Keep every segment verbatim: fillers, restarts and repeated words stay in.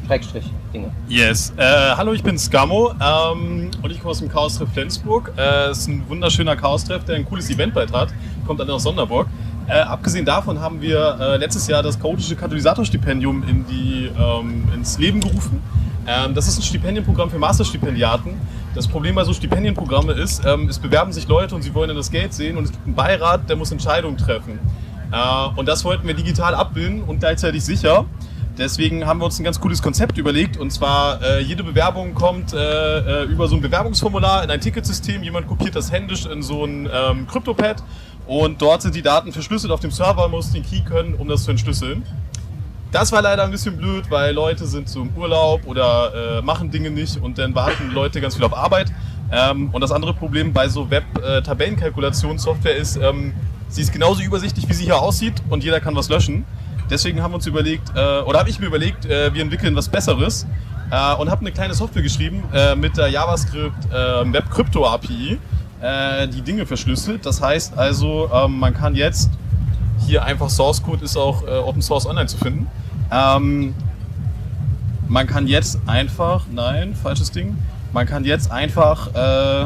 Schrägstrich Dinge. Yes. Äh, hallo, ich bin Scammo ähm, und ich komme aus dem Chaos-Treff Flensburg. Es äh, ist ein wunderschöner Chaos-Treff, der ein cooles Event bald hat. Kommt dann aus Sonderburg. Äh, abgesehen davon haben wir äh, letztes Jahr das chaotische Katalysator-Stipendium in die, ähm, ins Leben gerufen. Ähm, das ist ein Stipendienprogramm für Masterstipendiaten. Das Problem bei so Stipendienprogramme ist, ähm, es bewerben sich Leute und sie wollen dann das Geld sehen und es gibt einen Beirat, der muss Entscheidungen treffen. Äh, und das wollten wir digital abbilden und gleichzeitig sicher. Deswegen haben wir uns ein ganz cooles Konzept überlegt, und zwar äh, jede Bewerbung kommt äh, über so ein Bewerbungsformular in ein Ticketsystem. Jemand kopiert das händisch in so ein ähm, Kryptopad und dort sind die Daten verschlüsselt auf dem Server, man muss den Key können, um das zu entschlüsseln. Das war leider ein bisschen blöd, weil Leute sind so im Urlaub oder äh, machen Dinge nicht und dann warten Leute ganz viel auf Arbeit. Ähm, und das andere Problem bei so Web-Tabellenkalkulationssoftware ist, ähm, sie ist genauso übersichtlich, wie sie hier aussieht und jeder kann was löschen. Deswegen haben wir uns überlegt, äh, oder habe ich mir überlegt, äh, wir entwickeln was Besseres äh, und habe eine kleine Software geschrieben äh, mit der JavaScript äh, Web Crypto A P I, äh, die Dinge verschlüsselt. Das heißt also, ähm, man kann jetzt hier einfach Source Code ist auch äh, Open Source online zu finden. Ähm, man kann jetzt einfach, nein, falsches Ding. Man kann jetzt einfach äh,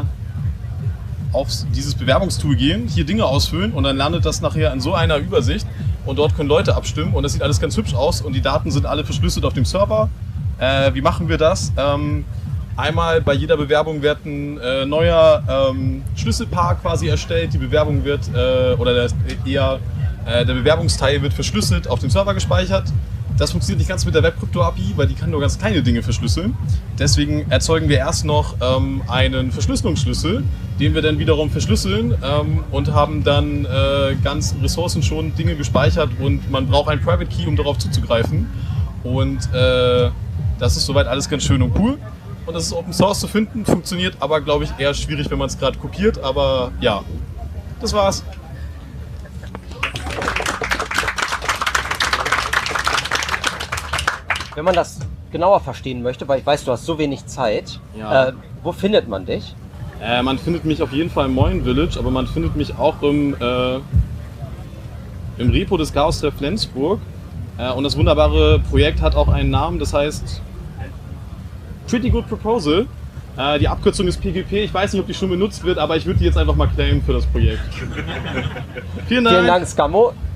auf dieses Bewerbungstool gehen, hier Dinge ausfüllen und dann landet das nachher in so einer Übersicht. Und dort können Leute abstimmen und das sieht alles ganz hübsch aus und die Daten sind alle verschlüsselt auf dem Server. Äh, wie machen wir das? Ähm, einmal bei jeder Bewerbung wird ein äh, neuer ähm, Schlüsselpaar quasi erstellt. Die Bewerbung wird, äh, oder der, eher äh, der Bewerbungsteil wird verschlüsselt auf dem Server gespeichert. Das funktioniert nicht ganz mit der Web Crypto A P I, weil die kann nur ganz kleine Dinge verschlüsseln. Deswegen erzeugen wir erst noch ähm, einen Verschlüsselungsschlüssel, den wir dann wiederum verschlüsseln ähm, und haben dann äh, ganz ressourcenschonend Dinge gespeichert und man braucht einen Private Key, um darauf zuzugreifen. Und äh, das ist soweit alles ganz schön und cool. Und das ist Open Source zu finden, funktioniert aber, glaube ich, eher schwierig, wenn man es gerade kopiert. Aber ja, das war's. Wenn man das genauer verstehen möchte, weil ich weiß, du hast so wenig Zeit, Ja. äh, wo findet man dich? Äh, man findet mich auf jeden Fall im Moin Village, aber man findet mich auch im, äh, im Repo des Chaos-Treff Flensburg. Äh, und das wunderbare Projekt hat auch einen Namen, das heißt Pretty Good Proposal. Äh, die Abkürzung ist P G P. Ich weiß nicht, ob die schon benutzt wird, aber ich würde die jetzt einfach mal claimen für das Projekt. Vielen Dank. Vielen Dank, Scammo.